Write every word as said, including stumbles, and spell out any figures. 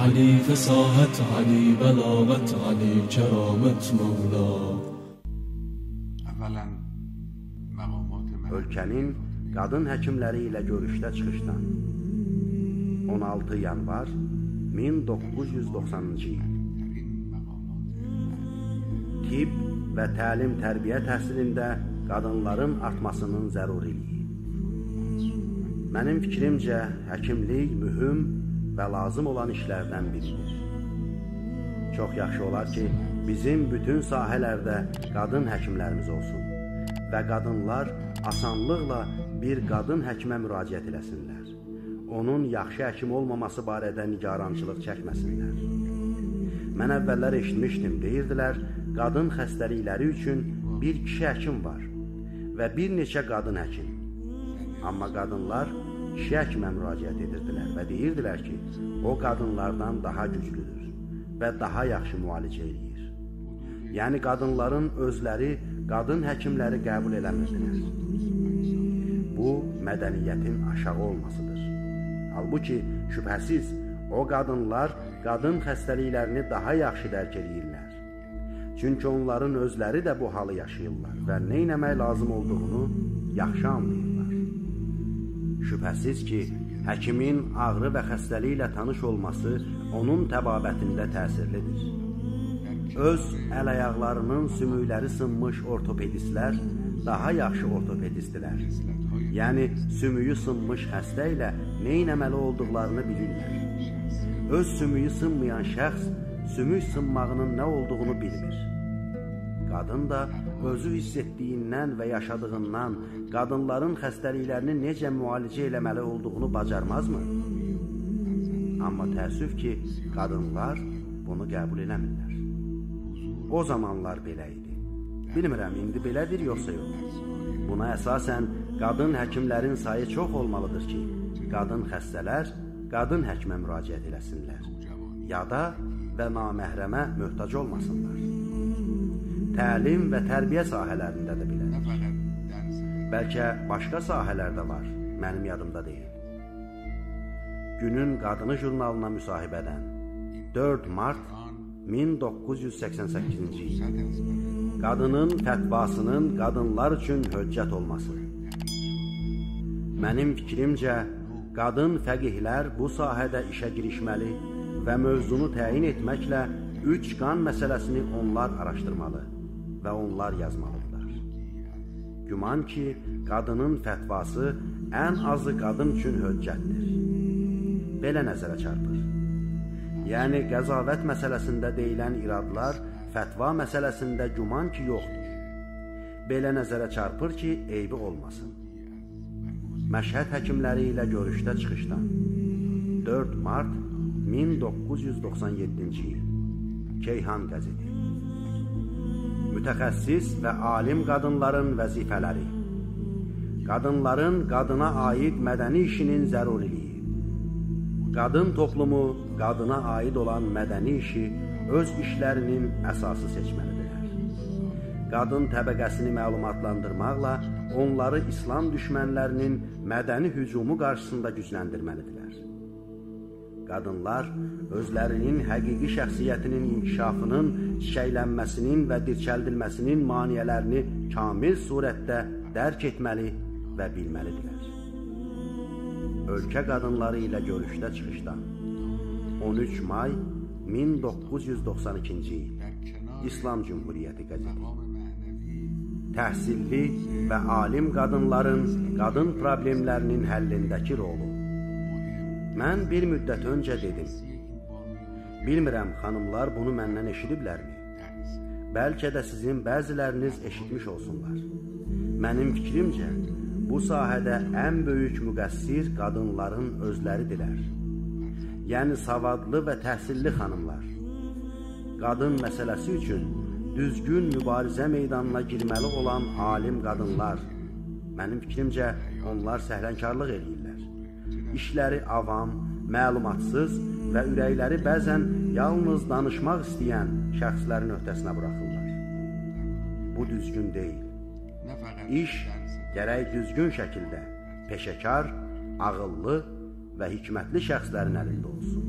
علی فصاحت، علی بلاغت، علی کرامت مولا. Ölkənin qadın həkimləri ilə görüşdə çıxışdan on altı yanvar min doqquz yüz doxsanıncı il. Tibb və təlim-tərbiyə təhsilində qadınların artmasının zəruriliyi. Mənim fikrimcə, həkimlik mühüm və lazım olan işlərdən biridir. Çox yaxşı olar ki, bizim bütün sahələrdə qadın həkimlərimiz olsun və qadınlar asanlıqla bir qadın həkimə müraciət eləsinlər. Onun yaxşı həkim olmaması barədə nigarançılıq çəkməsinlər. Mən əvvəllər eşitmişdim, deyirdilər, qadın xəstəlikləri üçün bir kişi həkim var və bir neçə qadın həkim. Amma qadınlar kişi həkimə müraciət edirdilər və deyirdilər ki, o qadınlardan daha güclüdür və daha yaxşı müalicə edir. Yəni, qadınların özləri qadın həkimləri qəbul eləmirdilər. Bu, mədəniyyətin aşağı olmasıdır. Halbuki, şübhəsiz, o qadınlar qadın xəstəliklərini daha yaxşı dərk edirlər. Çünki onların özləri də bu halı yaşayırlar və nə etmək lazım olduğunu yaxşı anlayırlar. Şübhəsiz ki, həkimin ağrı və xəstəliklə tanış olması onun təbabətində təsirlidir. Öz əl-ayaqlarının sümükləri sınmış ortopedistlər daha yaxşı ortopedistdirlər. Yəni, sümüyü sınmış xəstə ilə nə etməli olduqlarını bilirlər. Öz sümüyü sınmayan şəxs sümük sınmağının nə olduğunu bilmir. Qadın da özü hiss etdiyindən və yaşadığından qadınların xəstəliklərini necə müalicə eləməli olduğunu bacarmazmı? Amma təəssüf ki, qadınlar bunu qəbul eləmirlər. O zamanlar belə idi. Bilmirəm, indi belədir yoxsa yox. Buna əsasən qadın həkimlərin sayı çox olmalıdır ki, qadın xəstələr qadın həkimə müraciət eləsinlər. Yada və naməhrəmə möhtac olmasınlar. Təlim və tərbiyə sahələrində də belədir. Bəlkə başqa sahələrdə var, mənim yadımda deyil. Günün Qadını jurnalına müsahibədən dörd mart min doqquz yüz səksən səkkizinci il. Qadının fətvasının qadınlar üçün höccət olması. Mənim fikrimcə, qadın fəqihlər bu sahədə işə girişməli və mövzunu təyin etməklə üç qan məsələsini onlar araşdırmalı və onlar yazmalıdırlar. Güman ki, qadının fətvası ən azı qadın üçün höccətdir. Belə nəzərə çarpır. Yəni, qəzavət məsələsində deyilən iradlar fətva məsələsində güman ki, yoxdur. Belə nəzərə çarpır ki, eybi olmasın. Məşhəd həkimləri ilə görüşdə çıxışdan dörd mart min doqquz yüz doxsan yeddinci il. Keyhan qəzeti. Mütəxəssis və alim qadınların vəzifələri. Qadınların qadına aid mədəni işinin zəruriliyi. Qadın toplumu qadına aid olan mədəni işi öz işlərinin əsası seçməlidirlər. Qadın təbəqəsini məlumatlandırmaqla onları İslam düşmənlərinin mədəni hücumu qarşısında gücləndirməlidirlər. Qadınlar özlərinin həqiqi şəxsiyyətinin inkişafının, çiçəklənməsinin və dirçəldilməsinin maniyələrini kamil surətdə dərk etməli və bilməlidirlər. Ölkə qadınları ilə görüşdə çıxışdan on üç may min doqquz yüz doxsan ikinci il. İslam Cümhuriyyəti qəzeti. Təhsilli və alim qadınların qadın problemlərinin həllindəki rolu. Mən bir müddət öncə dedim. Bilmirəm, xanımlar bunu məndən eşidiblərmi? Bəlkə də sizin bəziləriniz eşitmiş olsunlar. Mənim fikrimcə, bu sahədə ən böyük müqəssir qadınların özləridirlər. Yəni, savadlı və təhsilli xanımlar. Qadın məsələsi üçün düzgün mübarizə meydanına girməli olan alim qadınlar. Mənim fikrimcə, onlar səhlənkarlıq edirlər. İşləri avam, məlumatsız və ürəkləri bəzən yalnız danışmaq istəyən şəxslərin öhdəsinə buraxırlar. Bu düzgün deyil. İş gərək düzgün şəkildə, peşəkar, ağıllı və hikmətli şəxslərin əlində olsun.